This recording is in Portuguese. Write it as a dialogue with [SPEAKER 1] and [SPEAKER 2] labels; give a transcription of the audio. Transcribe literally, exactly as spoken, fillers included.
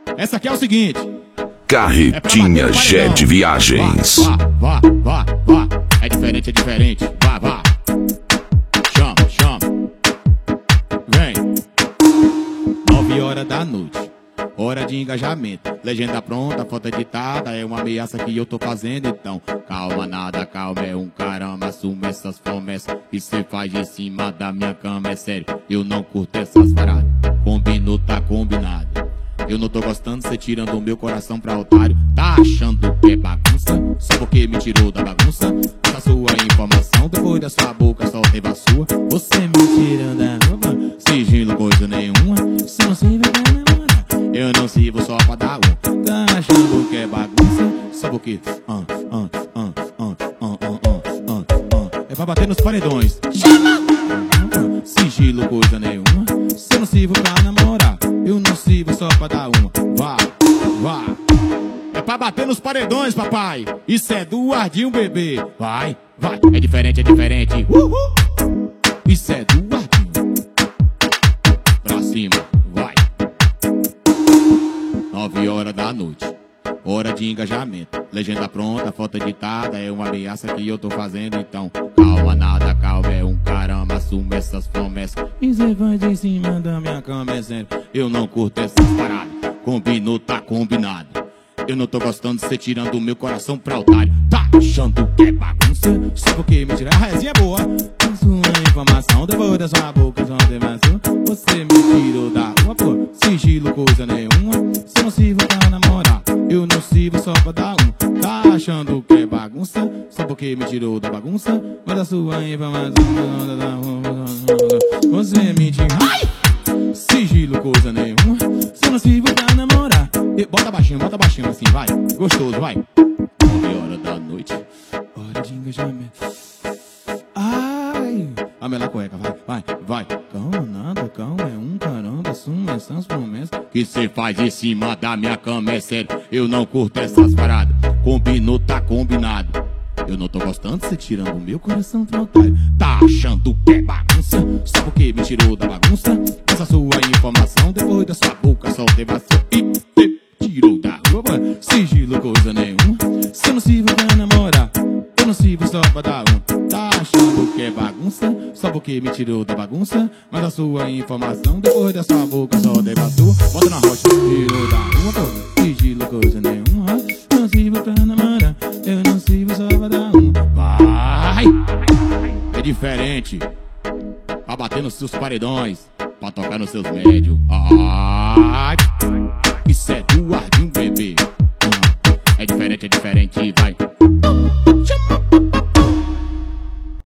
[SPEAKER 1] Essa aqui é o seguinte:
[SPEAKER 2] Carretinha é Jet Viagens.
[SPEAKER 1] Vá, vá, vá, vá. É diferente, é diferente. Vá, vá. Chama, chama. Vem. Nove horas da noite. Hora de engajamento. Legenda pronta, foto editada. É uma ameaça que eu tô fazendo. Então, calma, nada, calma. É um caramba. Assume essas promessas que cê faz em cima da minha cama. É sério, eu não curto essas paradas. Combinou, tá combinado. Eu não tô gostando, cê tirando o meu coração pra otário. Tá achando que é bagunça? Só porque me tirou da bagunça. Essa sua informação, depois da sua boca só teve a sua. Você me tirando da roupa, sigilo coisa nenhuma. Se não se vai namorar, eu não sirvo só pra dar um. Tá achando que é bagunça? Só porque ah, ah, ah, ah, ah, ah, ah, ah. É pra bater nos paredões. Chama! Sigilo coisa nenhuma. Se eu não sirvo pra namorar, eu não sirvo só pra dar uma. Vá, vá. É pra bater nos paredões, papai. Isso é do Ardinho, bebê. Vai, vai. É diferente, é diferente. Uhul. Isso é do Ardinho. Pra cima, vai. Nove horas da noite. Hora de engajamento. Legenda pronta, foto editada. É uma ameaça que eu tô fazendo. Então, calma, nada, calma. É um caramba, assume essas promessas. E cê faz em cima da minha cama, é sério. Eu não curto essas paradas. Combinou, tá combinado. Eu não tô gostando de cê tirando o meu coração pra otário. Tá achando que é bagunça? Só porque me tira. A resinha é boa. Sua informação, depois da sua boca só tem vazio. Você me tirou da rua, pô. Sigilo coisa nenhuma. Se não sirvo pra namorar, eu não sirvo só pra dar um. Tá achando que é bagunça? Só porque me tirou da bagunça. Mas a sua informação, você me tirou. Ai! Sigilo coisa nenhuma. Se não sirvo pra namorar, e bota baixinho, bota baixinho assim, vai. Gostoso, vai. Nove horas da noite. Hora de engajamento. Ai! A mela cueca, vai, vai, vai. Calma, nada, calma, é um caramba. Assume essas promessas que cê faz em cima da minha cama, é sério. Eu não curto essas paradas. Combinou, tá combinado. Eu não tô gostando de cê tirando o meu coração do otário. Tá achando que é bagunça? Só porque me tirou da bagunça. Essa sua informação, depois da sua boca só teve a sua. E te tirou da roupa. Sigilo coisa nenhuma. Se eu não sirvo pra namorar, eu não sirvo só pra dar um. Tá achando que é bagunça? Só porque me tirou da bagunça. Mas a sua informação, depois da sua boca só teve a sua. Bota na rocha, tirou da roupa. Sigilo coisa nenhuma. Não sirvo pra namorar, eu não sirvo só pra dar um. Vai! É diferente. Pra bater nos seus paredões, pra tocar nos seus médios. Ai! Isso é do Ardinho, bebê. É diferente, é diferente, vai.